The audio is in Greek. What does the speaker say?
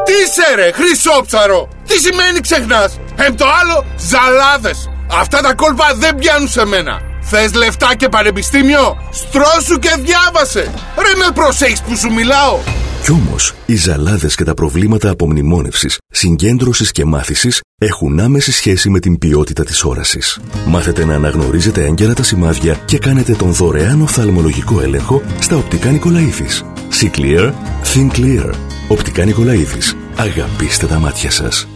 Τι είσαι ρε, χρυσόψαρο! Τι σημαίνει ξεχνάς? Το άλλο, ζαλάδες. Αυτά τα κόλπα δεν πιάνουν σε μένα. Θες λεφτά και πανεπιστήμιο? Στρώσου και διάβασε. Ρε με προσέχεις που σου μιλάω. Κι όμως, οι ζαλάδες και τα προβλήματα απομνημόνευσης, συγκέντρωσης και μάθησης έχουν άμεση σχέση με την ποιότητα της όρασης. Μάθετε να αναγνωρίζετε έγκαιρα τα σημάδια και κάνετε τον δωρεάν οφθαλμολογικό έλεγχο στα οπτικά Νικολαΐδης. See clear, think clear. Οπτικά Νικολαΐδης. Αγαπήστε τα μάτια σας.